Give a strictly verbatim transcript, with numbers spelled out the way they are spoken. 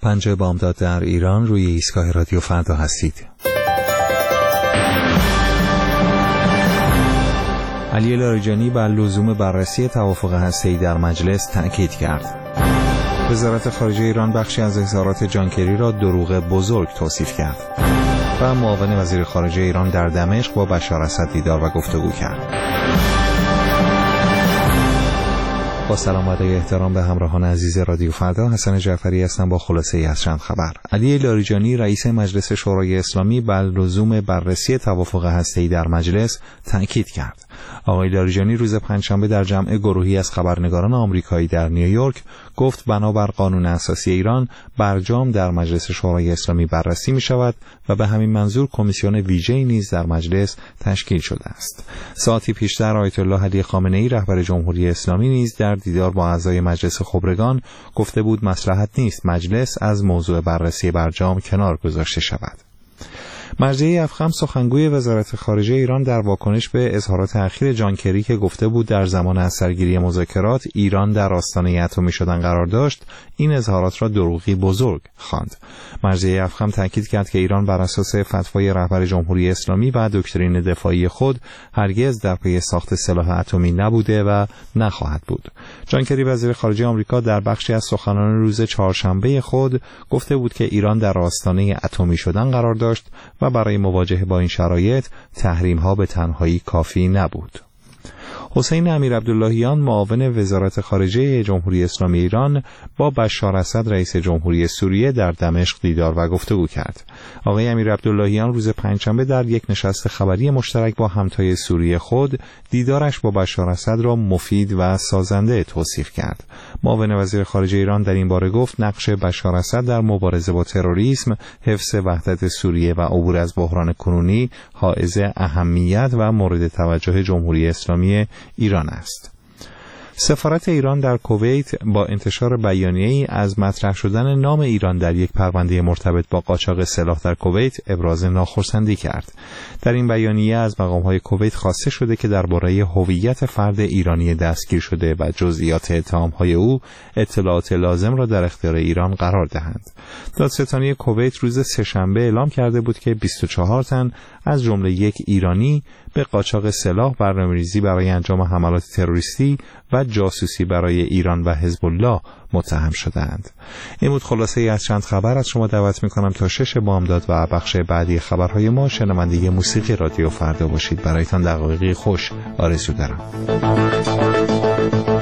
پنج بامداد در ایران، روی ایستگاه رادیو فردا هستید. علی لاریجانی بر لزوم بررسی توافق هسته‌ای در مجلس تأکید کرد. وزارت خارجه ایران بخشی از اظهارات جان کری را دروغ بزرگ توصیف کرد. و معاون وزیر خارجه ایران در دمشق با بشار اسد دیدار و گفتگو کرد. با سلام و ادای احترام به همراهان عزیز رادیو فردا، حسن جعفری هستم با خلاصه‌ای از چند خبر. علی لاریجانی رئیس مجلس شورای اسلامی بر لزوم بررسی توافق هسته‌ای در مجلس تأکید کرد. آقای لاریجانی روز پنجشنبه در جمع گروهی از خبرنگاران آمریکایی در نیویورک گفت بنابر قانون اساسی ایران برجام در مجلس شورای اسلامی بررسی می شود و به همین منظور کمیسیون ویژه‌ای نیز در مجلس تشکیل شده است. ساعتی پیشتر آیت الله علی خامنه‌ای رهبر جمهوری اسلامی نیز در دیدار با اعضای مجلس خبرگان گفته بود مصلحت نیست مجلس از موضوع بررسی برجام کنار گذاشته شود. مرجعی افخم سخنگوی وزارت خارجه ایران در واکنش به اظهارات اخیر جان کری که گفته بود در زمان از سرگیری مذاکرات ایران در آستانه اتمی شدن قرار داشت، این اظهارات را دروغی بزرگ خواند. مرجعی افخم تاکید کرد که ایران بر اساس فتوای رهبر جمهوری اسلامی و دکترین دفاعی خود هرگز در پی ساخت سلاح اتمی نبوده و نخواهد بود. جان کری وزیر خارجه آمریکا در بخشی از سخنان روز چهارشنبه خود گفته بود که ایران در آستانه اتمی شدن قرار داشت و برای مواجهه با این شرایط تحریم‌ها به تنهایی کافی نبود. حسین امیرعبداللهیان معاون وزارت خارجه جمهوری اسلامی ایران با بشار اسد رئیس جمهوری سوریه در دمشق دیدار و گفتگو کرد. آقای امیرعبداللهیان روز پنجشنبه در یک نشست خبری مشترک با همتای سوریه خود دیدارش با بشار اسد را مفید و سازنده توصیف کرد. معاون وزیر خارجه ایران در این باره گفت نقش بشار اسد در مبارزه با تروریسم، حفظ وحدت سوریه و عبور از بحران کنونی حائز اهمیت و مورد توجه جمهوری اسلامی ایران است. سفارت ایران در کویت با انتشار بیانیه‌ای از مطرح شدن نام ایران در یک پرونده مرتبط با قاچاق سلاح در کویت ابراز ناخرسندی کرد. در این بیانیه از مقام‌های کویت خواسته شده که درباره هویت فرد ایرانی دستگیر شده و جزئیات اتهام‌های او اطلاعات لازم را در اختیار ایران قرار دهند. دادستانی کویت روز سه‌شنبه اعلام کرده بود که بیست و چهار تن از جمله یک ایرانی به قاچاق سلاح، برنامه‌ریزی برای انجام حملات تروریستی و جاسوسی برای ایران و حزب الله متهم شدند. این بود خلاصه ای از چند خبر. از شما دعوت می‌کنم تا شش بامداد و بخش بعدی خبرهای ما شنونده موسیقی رادیو فردا باشید. برایتان دقایقی خوش آرزو دارم.